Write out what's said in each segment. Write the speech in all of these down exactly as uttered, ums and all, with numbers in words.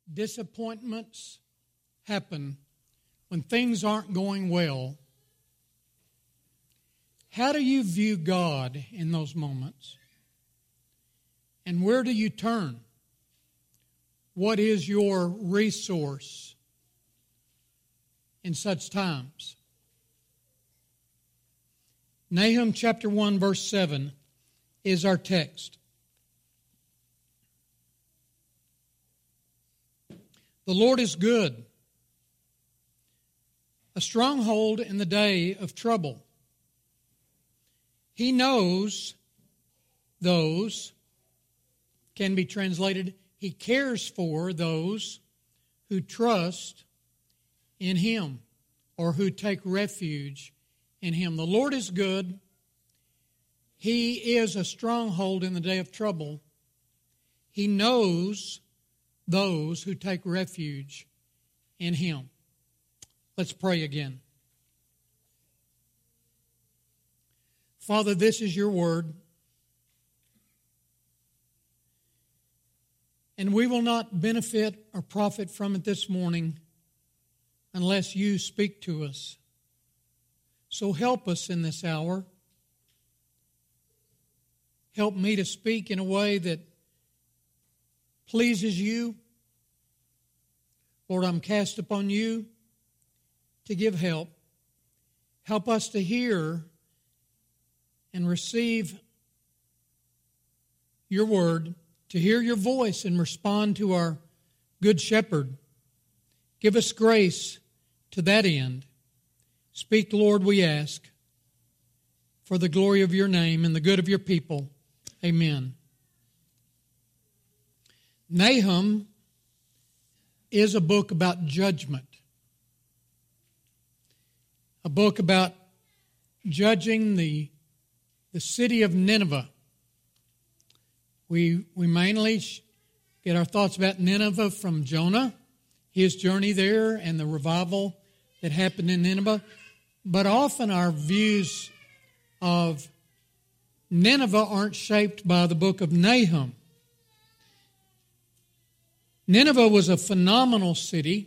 disappointments happen, when things aren't going well, how do you view God in those moments? And where do you turn? What is your resource in such times? Nahum chapter one, verse seven is our text. The Lord is good, a stronghold in the day of trouble. He knows those, can be translated, He cares for those who trust in Him or who take refuge in Him. The Lord is good. He is a stronghold in the day of trouble. He knows those who take refuge in Him. Let's pray again. Father, this is your word. And we will not benefit or profit from it this morning unless you speak to us. So help us in this hour. Help me to speak in a way that pleases you. Lord, I'm cast upon you to give help. Help us to hear and receive your word, to hear your voice and respond to our good shepherd. Give us grace to that end. Speak, Lord, we ask, for the glory of your name and the good of your people. Amen. Nahum is a book about judgment. A book about judging the, the city of Nineveh. We, we mainly get our thoughts about Nineveh from Jonah, his journey there and the revival that happened in Nineveh. But often our views of Nineveh aren't shaped by the book of Nahum. Nineveh was a phenomenal city,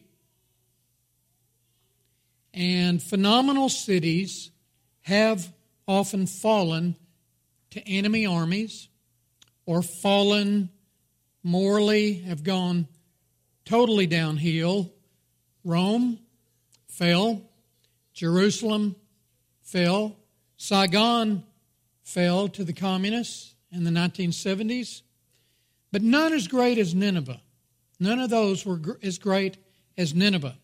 and phenomenal cities have often fallen to enemy armies or fallen morally, have gone totally downhill. Rome fell. Jerusalem fell. Saigon fell to the communists in the nineteen seventies. But none as great as Nineveh. None of those were as great as Nineveh.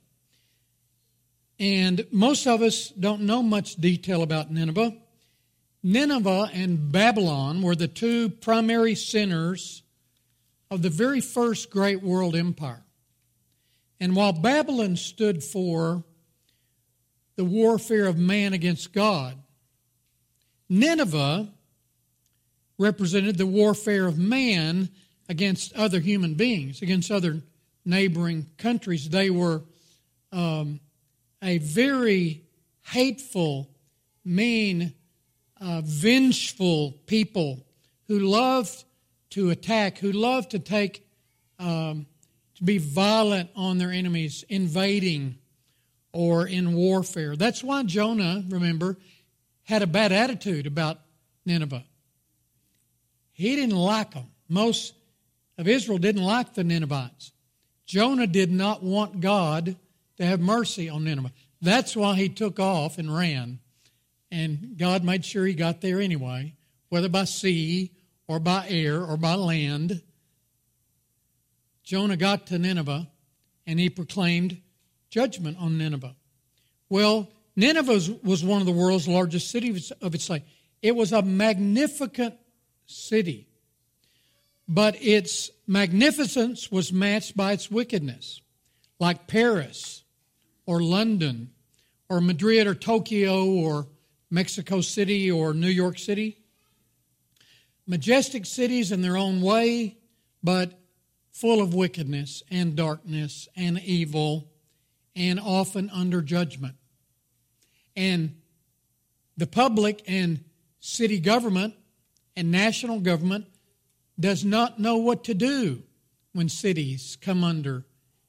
And most of us don't know much detail about Nineveh. Nineveh and Babylon were the two primary centers of the very first great world empire. And while Babylon stood for the warfare of man against God, Nineveh represented the warfare of man against other human beings, against other neighboring countries. They were um, a very hateful, mean, uh, vengeful people who loved to attack, who loved to take, um, to be violent on their enemies, invading or in warfare. That's why Jonah, remember, had a bad attitude about Nineveh. He didn't like them. Most of Israel didn't like the Ninevites. Jonah did not want God to have mercy on Nineveh. That's why he took off and ran. And God made sure he got there anyway, whether by sea or by air or by land. Jonah got to Nineveh and he proclaimed judgment on Nineveh. Well, Nineveh was, was one of the world's largest cities of its day. It was a magnificent city. But its magnificence was matched by its wickedness, like Paris or London or Madrid or Tokyo or Mexico City or New York City. Majestic cities in their own way, but full of wickedness and darkness and evil and often under judgment. And the public and city government and national government does not know what to do when cities come under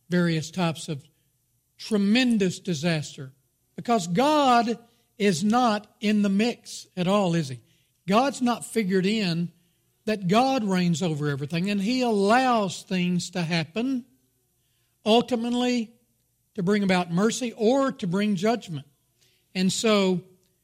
various types of tremendous disaster. Because God is not in the mix at all, is He? God's not figured in that God reigns over everything, and He allows things to happen, ultimately to bring about mercy or to bring judgment. And so,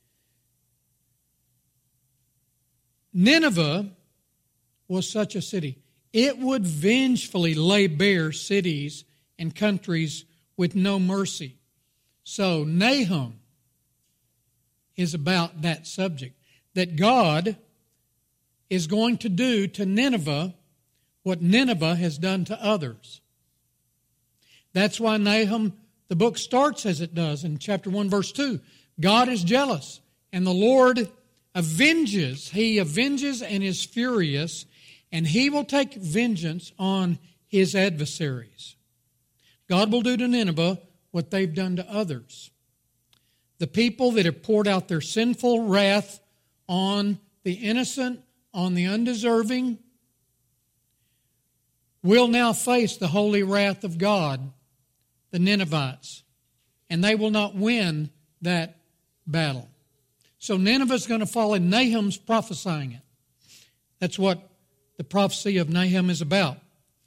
Nineveh was such a city. It would vengefully lay bare cities and countries with no mercy. So Nahum is about that subject, that God is going to do to Nineveh what Nineveh has done to others. That's why Nahum, the book starts as it does in chapter one, verse two. God is jealous, and the Lord avenges. He avenges and is furious, and He will take vengeance on His adversaries. God will do to Nineveh what they've done to others. The people that have poured out their sinful wrath on the innocent, on the undeserving, will now face the holy wrath of God, the Ninevites, and they will not win that battle. So Nineveh's going to fall, and Nahum's prophesying it. That's what the prophecy of Nahum is about.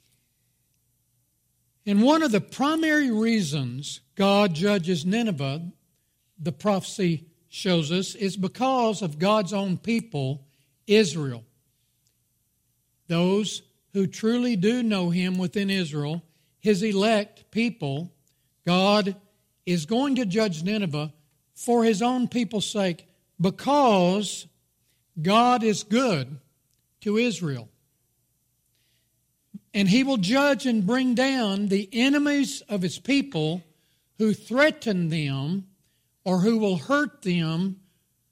And one of the primary reasons God judges Nineveh, the prophecy shows us, is because of God's own people, Israel. Those who truly do know Him within Israel, His elect people, God is going to judge Nineveh for His own people's sake, because God is good to Israel. And He will judge and bring down the enemies of His people who threaten them, or who will hurt them,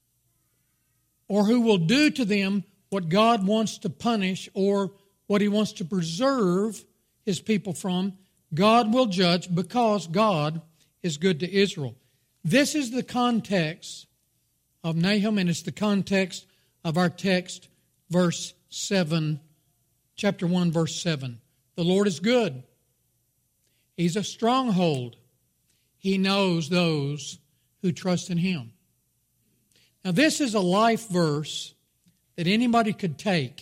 or who will do to them what God wants to punish or what He wants to preserve His people from. God will judge because God is good to Israel. This is the context of Nahum, and it's the context of our text, verse seven, chapter one, verse seven. The Lord is good. He's a stronghold. He knows those who trust in Him. Now, this is a life verse that anybody could take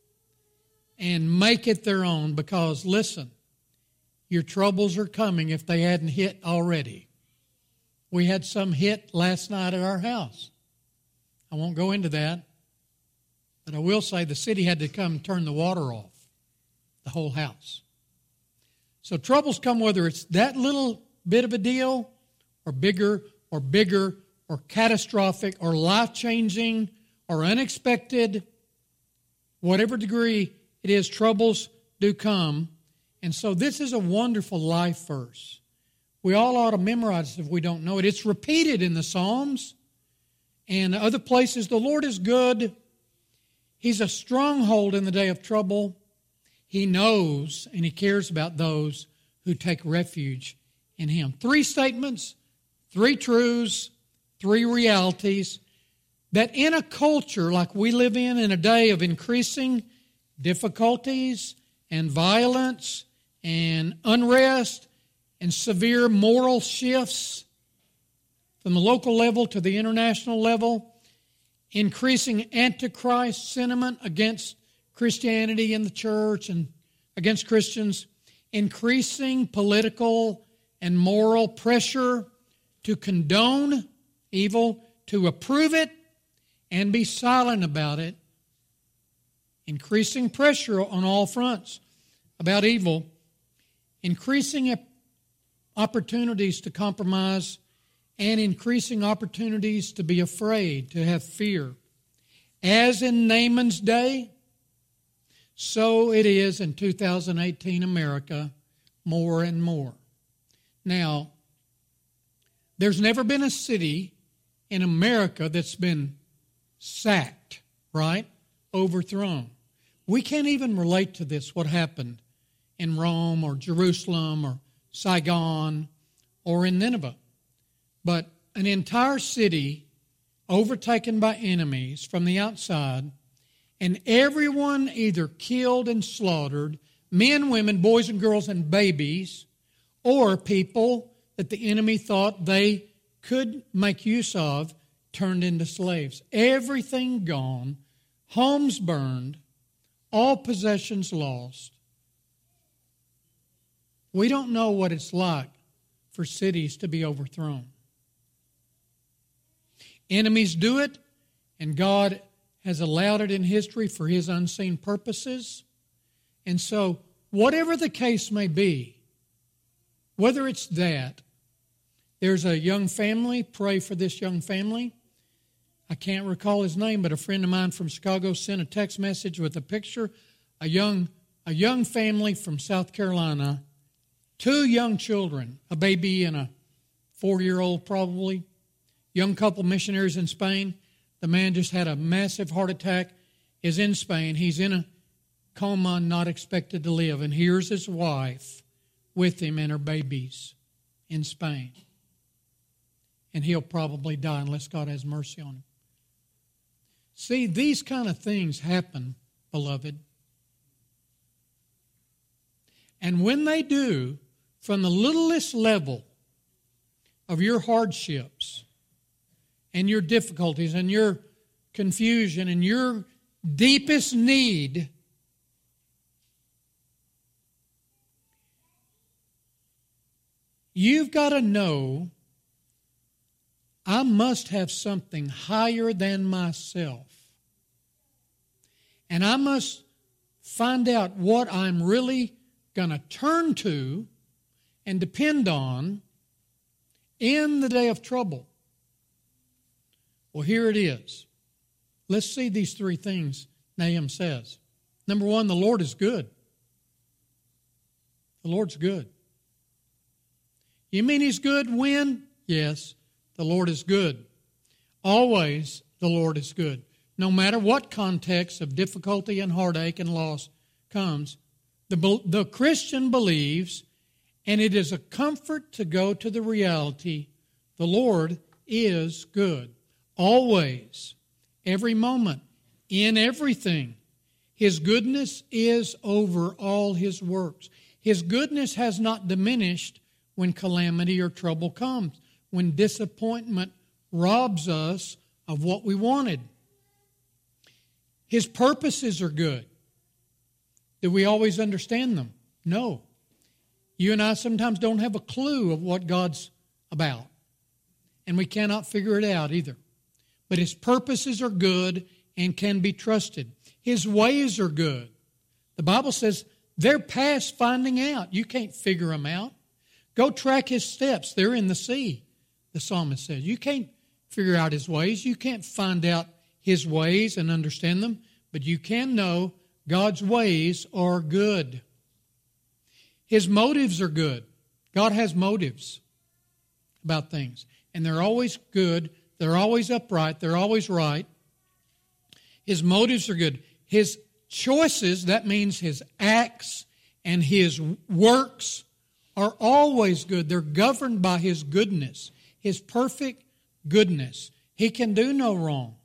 and make it their own, because, listen, your troubles are coming if they hadn't hit already. We had some hit last night at our house. I won't go into that, but I will say the city had to come and turn the water off, the whole house. So troubles come whether it's that little bit of a deal or bigger or bigger or catastrophic or life-changing or unexpected. Whatever degree it is, troubles do come. And so this is a wonderful life verse. We all ought to memorize it if we don't know it. It's repeated in the Psalms and other places. The Lord is good. He's a stronghold in the day of trouble. He knows and He cares about those who take refuge in Him. Three statements, three truths, three realities that in a culture like we live in, in a day of increasing difficulties and violence and unrest and severe moral shifts from the local level to the international level, increasing antichrist sentiment against Christianity in the church and against Christians, increasing political and moral pressure to condone evil, to approve it and be silent about it, increasing pressure on all fronts about evil, increasing opportunities to compromise, and increasing opportunities to be afraid, to have fear. As in Naaman's day, so it is in two thousand eighteen America, more and more. Now, there's never been a city in America that's been sacked, right? Overthrown. We can't even relate to this, what happened in Rome or Jerusalem or Saigon or in Nineveh. But an entire city overtaken by enemies from the outside, and everyone either killed and slaughtered, men, women, boys and girls, and babies, or people that the enemy thought they could make use of turned into slaves. Everything gone, homes burned, all possessions lost. We don't know what it's like for cities to be overthrown. Enemies do it, and God has allowed it in history for His unseen purposes. And so, whatever the case may be, whether it's that, there's a young family, pray for this young family. I can't recall his name, but a friend of mine from Chicago sent a text message with a picture. A young, a young family from South Carolina, two young children, a baby and a four-year-old probably, young couple missionaries in Spain. The man just had a massive heart attack, is in Spain. He's in a coma, not expected to live. And here's his wife with him and her babies in Spain. And he'll probably die unless God has mercy on him. See, these kind of things happen, beloved. And when they do, from the littlest level of your hardships and your difficulties and your confusion and your deepest need, you've got to know, I must have something higher than myself. And I must find out what I'm really going to turn to and depend on in the day of trouble. Well, here it is. Let's see these three things Nahum says. Number one, the Lord is good. The Lord's good. You mean He's good when? Yes, the Lord is good. Always the Lord is good. No matter what context of difficulty and heartache and loss comes, the, the Christian believes, and it is a comfort to go to the reality, the Lord is good. Always, every moment, in everything. His goodness is over all His works. His goodness has not diminished when calamity or trouble comes, when disappointment robs us of what we wanted. His purposes are good. Do we always understand them? No. You and I sometimes don't have a clue of what God's about. And we cannot figure it out either. But His purposes are good and can be trusted. His ways are good. The Bible says they're past finding out. You can't figure them out. Go track His steps. They're in the sea, the psalmist says. You can't figure out His ways. You can't find out His ways and understand them. But you can know God's ways are good. His motives are good. God has motives about things. And they're always good. They're always upright. They're always right. His motives are good. His choices, that means His acts and His works, are always good. They're governed by His goodness, His perfect goodness. He can do no wrong.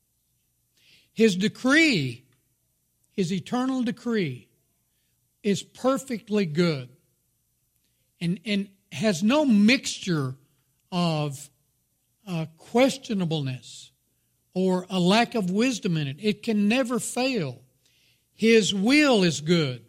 His decree, His eternal decree, is perfectly good and, and has no mixture of uh, questionableness or a lack of wisdom in it. It can never fail. His will is good.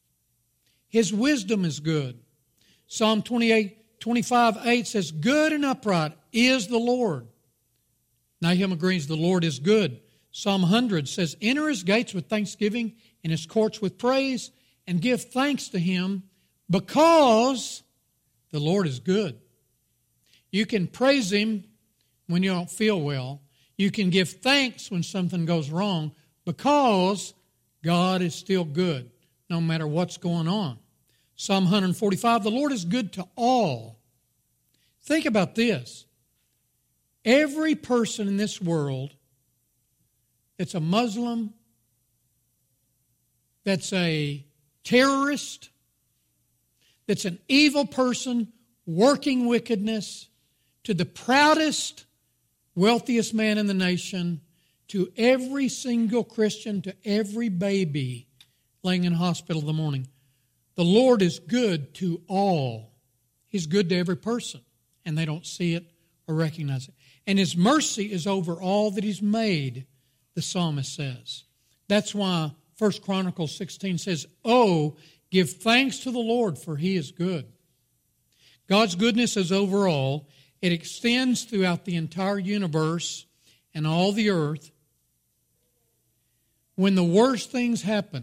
His wisdom is good. Psalm twenty-eight, twenty-five, eight says, good and upright is the Lord. Nahum agrees the Lord is good. Psalm one hundred says, enter His gates with thanksgiving and His courts with praise, and give thanks to Him because the Lord is good. You can praise Him when you don't feel well. You can give thanks when something goes wrong because God is still good no matter what's going on. Psalm one forty-five, the Lord is good to all. Think about this. Every person in this world that's a Muslim, that's a terrorist, that's an evil person working wickedness, to the proudest, wealthiest man in the nation, to every single Christian, to every baby laying in hospital in the morning. The Lord is good to all. He's good to every person, and they don't see it or recognize it. And His mercy is over all that He's made, the psalmist says. That's why First Chronicles sixteen says, "Oh, give thanks to the Lord, for He is good." God's goodness is over all. It extends throughout the entire universe and all the earth. When the worst things happen,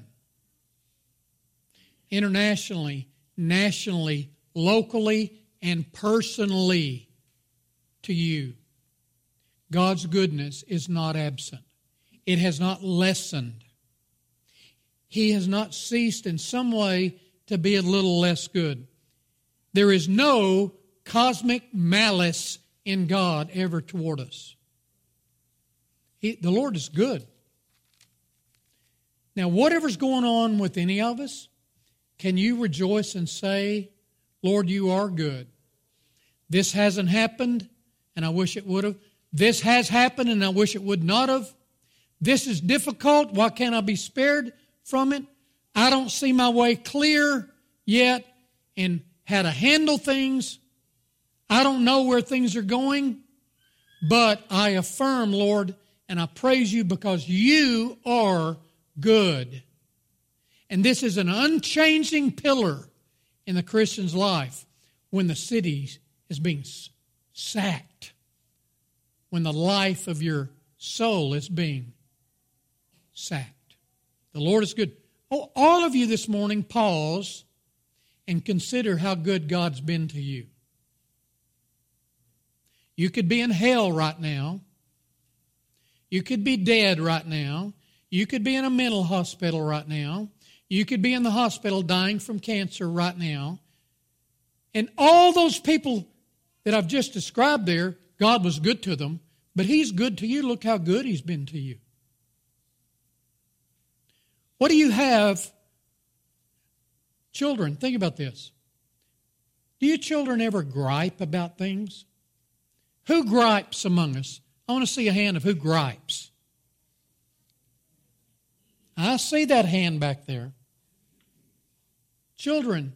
internationally, nationally, locally, and personally to you, God's goodness is not absent. It has not lessened. He has not ceased in some way to be a little less good. There is no cosmic malice in God ever toward us. He, the Lord is good. Now, whatever's going on with any of us, can you rejoice and say, "Lord, you are good. This hasn't happened, and I wish it would have. This has happened, and I wish it would not have. This is difficult. Why can't I be spared from it? I don't see my way clear yet and how to handle things. I don't know where things are going, but I affirm, Lord, and I praise you because you are good." And this is an unchanging pillar in the Christian's life when the city is being sacked, when the life of your soul is being sacked. The Lord is good. Oh, all of you this morning, pause and consider how good God's been to you. You could be in hell right now. You could be dead right now. You could be in a mental hospital right now. You could be in the hospital dying from cancer right now. And all those people that I've just described there, God was good to them, but He's good to you. Look how good He's been to you. What do you have? Children, think about this. Do you children ever gripe about things? Who gripes among us? I want to see a hand of who gripes. I see that hand back there. Children,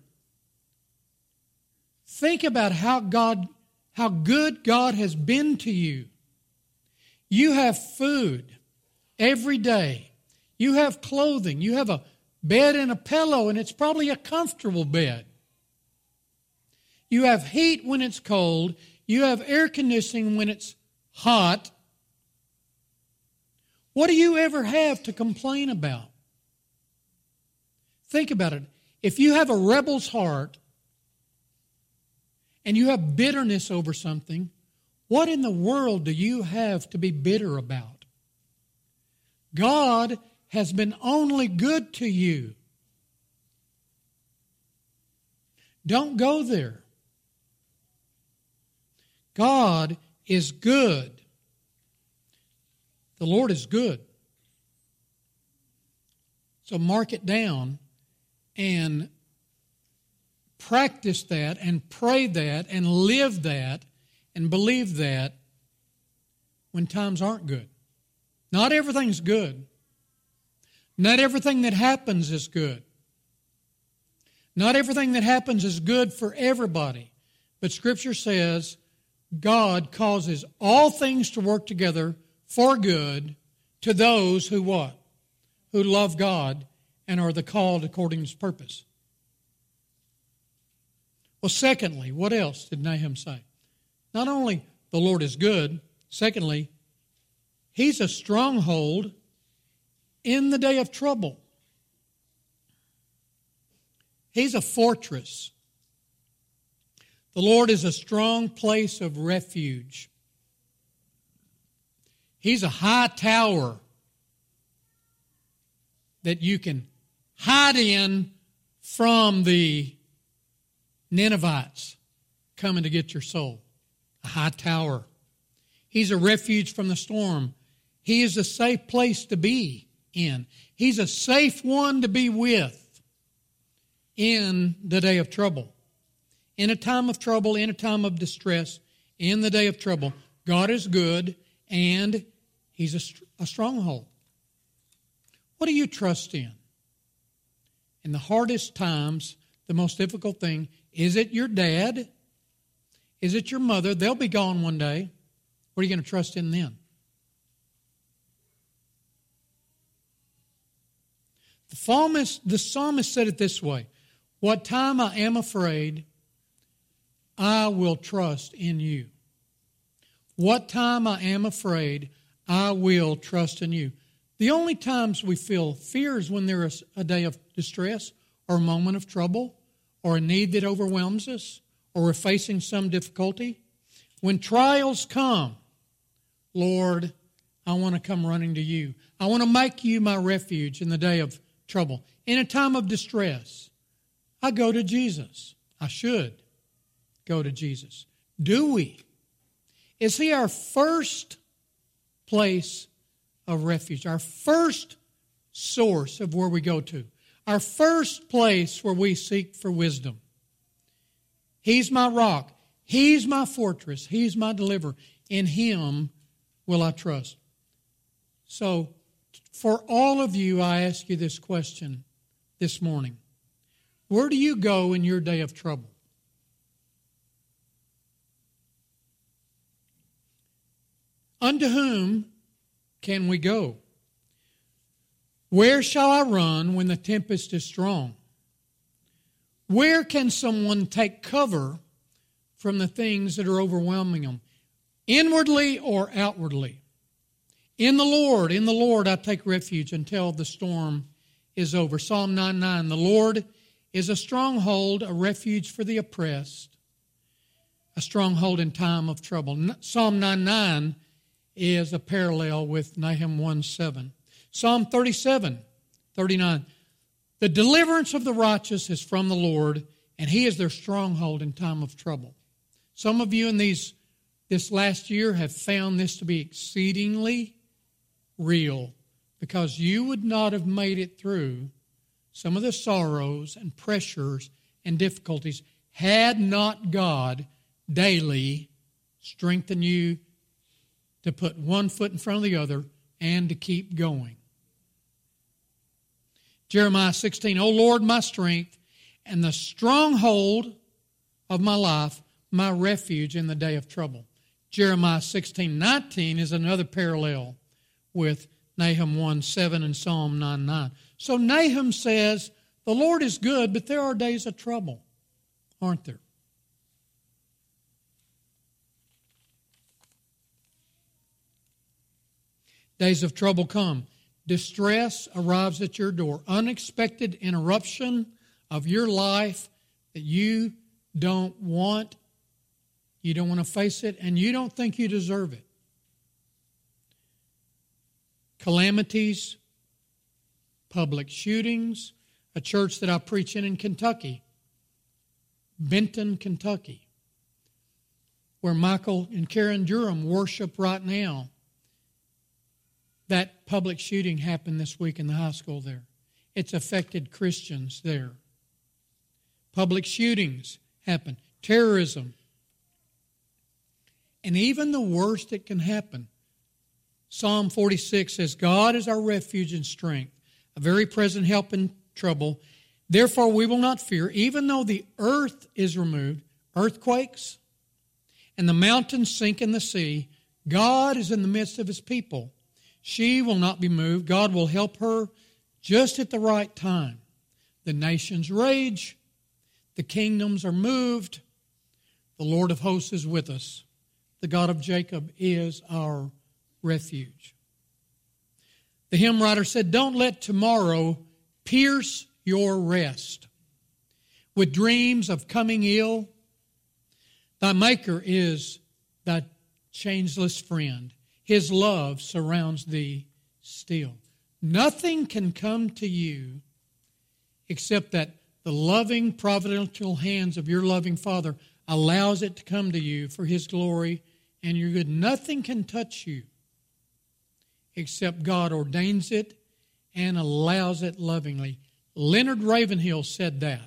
think about how God, how good God has been to you. You have food every day. You have clothing. You have a bed and a pillow, and it's probably a comfortable bed. You have heat when it's cold. You have air conditioning when it's hot. What do you ever have to complain about? Think about it. If you have a rebel's heart and you have bitterness over something, what in the world do you have to be bitter about? God has been only good to you. Don't go there. God is good. The Lord is good. So mark it down and practice that and pray that and live that and believe that when times aren't good. Not everything's good. Not everything that happens is good. Not everything that happens is good for everybody. But Scripture says God causes all things to work together for good to those who what? Who love God and are the called according to His purpose. Well, secondly, what else did Nahum say? Not only the Lord is good, secondly, He's a stronghold in the day of trouble. He's a fortress. The Lord is a strong place of refuge. He's a high tower that you can hide in from the Ninevites coming to get your soul. A high tower. He's a refuge from the storm. He is a safe place to be in. He's a safe one to be with in the day of trouble. In a time of trouble, in a time of distress, in the day of trouble, God is good and He's a, a stronghold. What do you trust in? In the hardest times, the most difficult thing, is it your dad? Is it your mother? They'll be gone one day. What are you going to trust in then? The psalmist, the psalmist said it this way, what time I am afraid, I will trust in you. What time I am afraid, I will trust in you. The only times we feel fear is when there is a day of distress or a moment of trouble or a need that overwhelms us or we're facing some difficulty. When trials come, Lord, I want to come running to you. I want to make you my refuge in the day of trouble. In a time of distress, I go to Jesus. I should go to Jesus. Do we? Is He our first place of refuge, our first source of where we go to, our first place where we seek for wisdom? He's my rock. He's my fortress. He's my deliverer. In Him will I trust. So, for all of you, I ask you this question this morning. Where do you go in your day of trouble? Unto whom can we go? Where shall I run when the tempest is strong? Where can someone take cover from the things that are overwhelming them, inwardly or outwardly? In the Lord, in the Lord I take refuge until the storm is over. Psalm nine nine, the Lord is a stronghold, a refuge for the oppressed, a stronghold in time of trouble. Psalm nine nine is a parallel with Nahum one seven. Psalm thirty-seven thirty-nine, the deliverance of the righteous is from the Lord, and He is their stronghold in time of trouble. Some of you in these this last year have found this to be exceedingly real, because you would not have made it through some of the sorrows and pressures and difficulties had not God daily strengthened you to put one foot in front of the other and to keep going. Jeremiah sixteen, O Lord, my strength and the stronghold of my life, my refuge in the day of trouble. Jeremiah sixteen nineteen is another parallel with Nahum one seven and Psalm nine nine. So Nahum says, the Lord is good, but there are days of trouble, aren't there? Days of trouble come. Distress arrives at your door. Unexpected interruption of your life that you don't want. You don't want to face it, and you don't think you deserve it. Calamities, public shootings, a church that I preach in in Kentucky, Benton, Kentucky, where Michael and Karen Durham worship right now. That public shooting happened this week in the high school there. It's affected Christians there. Public shootings happen. Terrorism. And even the worst that can happen. Psalm forty-six says, God is our refuge and strength, a very present help in trouble. Therefore we will not fear, even though the earth is removed, earthquakes, and the mountains sink in the sea. God is in the midst of His people. She will not be moved. God will help her just at the right time. The nations rage. The kingdoms are moved. The Lord of hosts is with us. The God of Jacob is our refuge. The hymn writer said, don't let tomorrow pierce your rest with dreams of coming ill. Thy Maker is thy changeless friend. His love surrounds thee still. Nothing can come to you except that the loving, providential hands of your loving Father allows it to come to you for His glory and your good. Nothing can touch you except God ordains it and allows it lovingly. Leonard Ravenhill said that.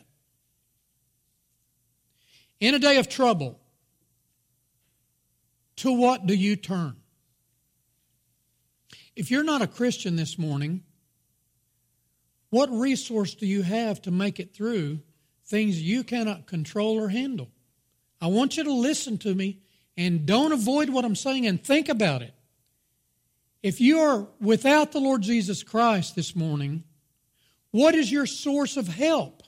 In a day of trouble, to what do you turn? If you're not a Christian this morning, what resource do you have to make it through things you cannot control or handle? I want you to listen to me and don't avoid what I'm saying and think about it. If you are without the Lord Jesus Christ this morning, what is your source of help?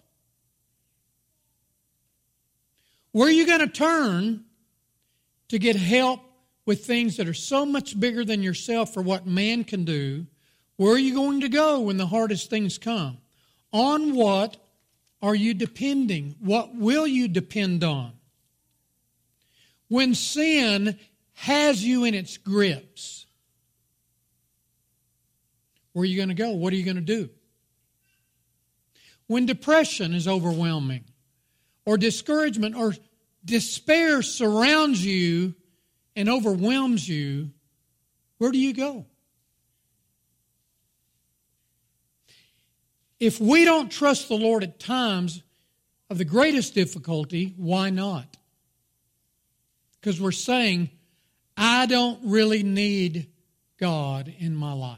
Where are you going to turn to get help with things that are so much bigger than yourself for what man can do? Where are you going to go when the hardest things come? On what are you depending? What will you depend on? When sin has you in its grips, where are you going to go? What are you going to do? When depression is overwhelming, or discouragement or despair surrounds you and overwhelms you, where do you go? If we don't trust the Lord at times of the greatest difficulty, why not? Because we're saying, I don't really need God in my life.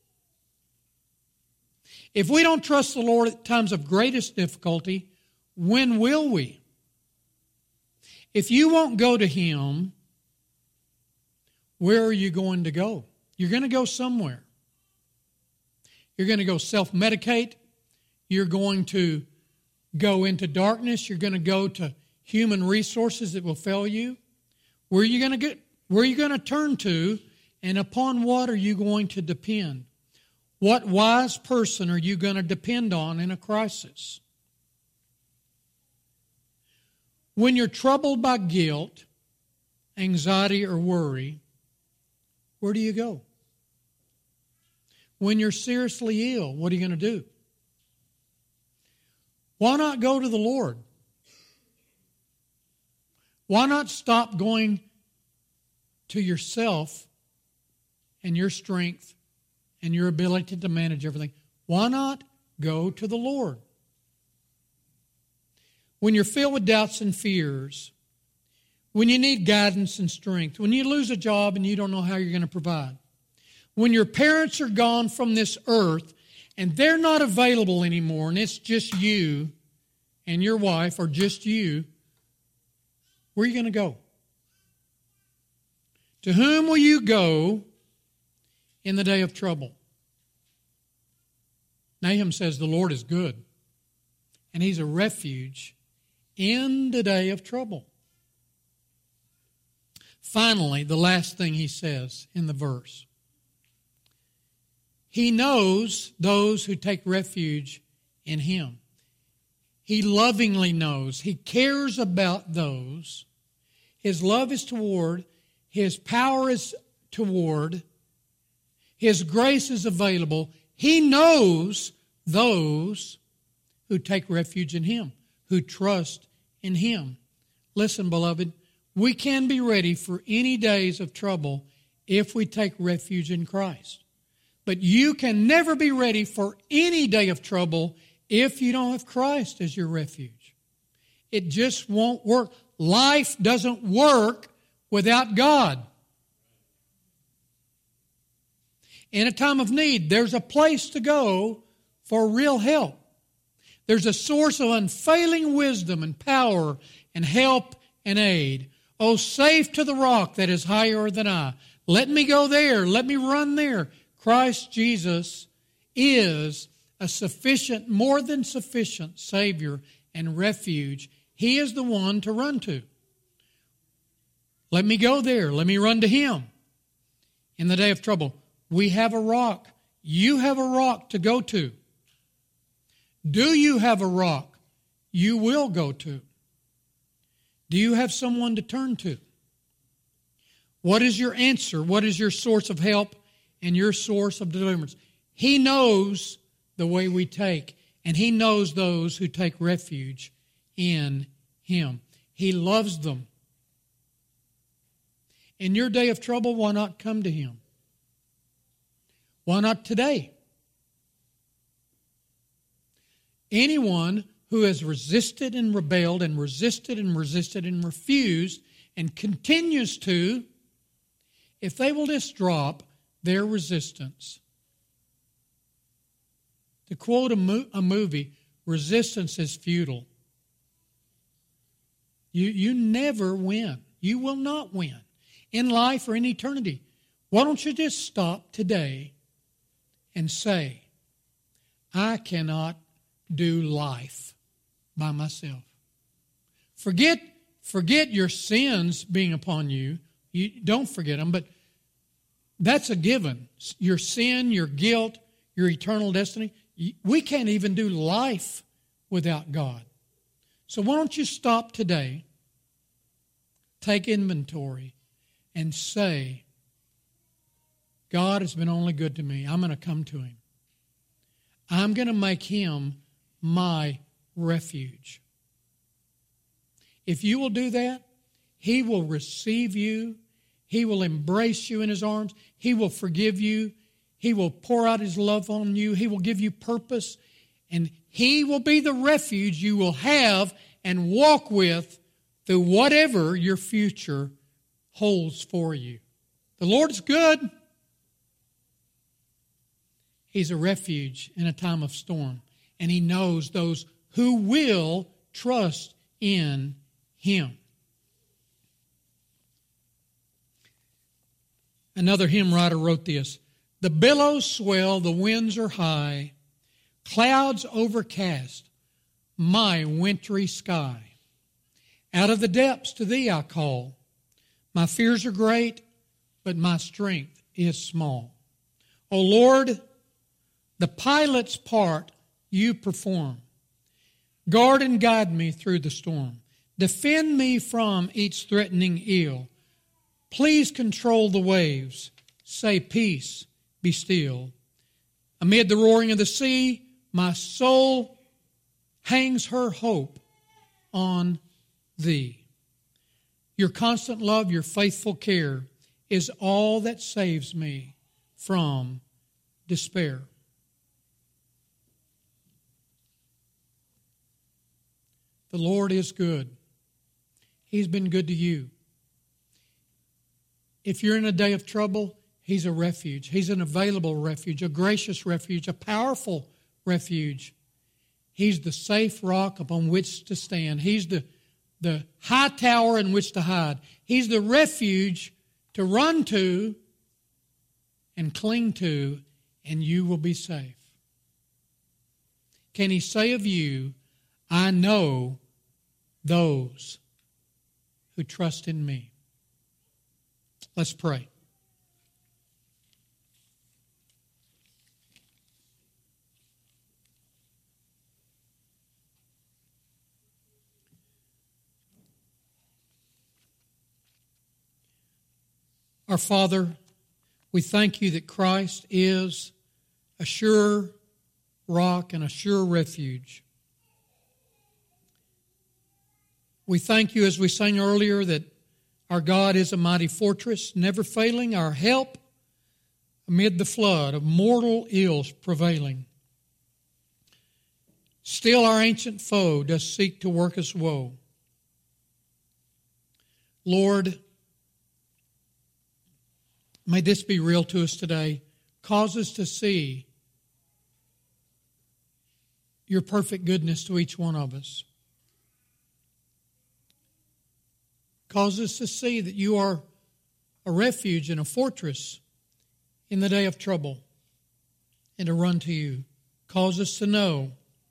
If we don't trust the Lord at times of greatest difficulty, when will we? If you won't go to Him, where are you going to go? You're going to go somewhere. You're going to go self-medicate. You're going to go into darkness. You're going to go to human resources that will fail you. Where are you going to get? Where are you going to turn to? And upon what are you going to depend? What wise person are you going to depend on in a crisis? When you're troubled by guilt, anxiety, or worry, where do you go? When you're seriously ill, what are you going to do? Why not go to the Lord? Why not stop going to yourself and your strength and your ability to manage everything? Why not go to the Lord? When you're filled with doubts and fears, when you need guidance and strength, when you lose a job and you don't know how you're going to provide, when your parents are gone from this earth and they're not available anymore and it's just you and your wife or just you, where are you going to go? To whom will you go in the day of trouble? Nahum says the Lord is good, and He's a refuge in the day of trouble. Finally, the last thing he says in the verse. He knows those who take refuge in Him. He lovingly knows. He cares about those. His love is toward. His power is toward. His grace is available. He knows those who take refuge in Him, who trust in Him. Listen, beloved, we can be ready for any days of trouble if we take refuge in Christ. But you can never be ready for any day of trouble if you don't have Christ as your refuge. It just won't work. Life doesn't work without God. In a time of need, there's a place to go for real help. There's a source of unfailing wisdom and power and help and aid. Oh, safe to the rock that is higher than I. Let me go there. Let me run there. Christ Jesus is a sufficient, more than sufficient Savior and refuge. He is the one to run to. Let me go there. Let me run to Him in the day of trouble. We have a rock. You have a rock to go to. Do you have a rock you will go to? Do you have someone to turn to? What is your answer? What is your source of help and your source of deliverance? He knows the way we take, and He knows those who take refuge in Him. He loves them. In your day of trouble, why not come to Him? Why not today? Anyone who has resisted and rebelled and resisted and resisted and refused and continues to, if they will just drop their resistance. To quote a, mo- a movie, resistance is futile. You, you never win. You will not win in life or in eternity. Why don't you just stop today and say, I cannot do life by myself. Forget, forget your sins being upon you. You don't forget them, but that's a given. Your sin, your guilt, your eternal destiny. We can't even do life without God. So why don't you stop today, take inventory, and say, God has been only good to me. I'm going to come to Him. I'm going to make Him my refuge. If you will do that, He will receive you. He will embrace you in His arms. He will forgive you. He will pour out His love on you. He will give you purpose. And He will be the refuge you will have and walk with through whatever your future holds for you. The Lord is good. He's a refuge in a time of storm. And He knows those who will trust in Him. Another hymn writer wrote this: the billows swell, the winds are high, clouds overcast my wintry sky. Out of the depths to Thee I call. My fears are great, but my strength is small. O Lord, the pilot's part You perform. Guard and guide me through the storm. Defend me from each threatening ill. Please control the waves. Say, peace, be still. Amid the roaring of the sea, my soul hangs her hope on Thee. Your constant love, Your faithful care is all that saves me from despair. The Lord is good. He's been good to you. If you're in a day of trouble, He's a refuge. He's an available refuge, a gracious refuge, a powerful refuge. He's the safe rock upon which to stand. He's the, the high tower in which to hide. He's the refuge to run to and cling to, and you will be safe. Can He say of you, I know those who trust in Me? Let's pray. Our Father, we thank You that Christ is a sure rock and a sure refuge. We thank You, as we sang earlier, that our God is a mighty fortress, never failing, our help amid the flood of mortal ills prevailing. Still our ancient foe does seek to work us woe. Lord, may this be real to us today. Cause us to see Your perfect goodness to each one of us. Cause us to see that You are a refuge and a fortress in the day of trouble and to run to You. Cause us to know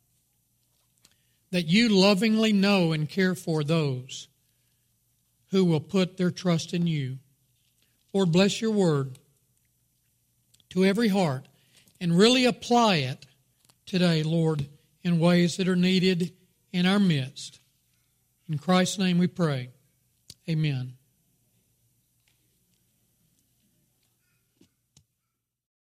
that You lovingly know and care for those who will put their trust in You. Lord, bless Your word to every heart and really apply it today, Lord, in ways that are needed in our midst. In Christ's name we pray. Amen.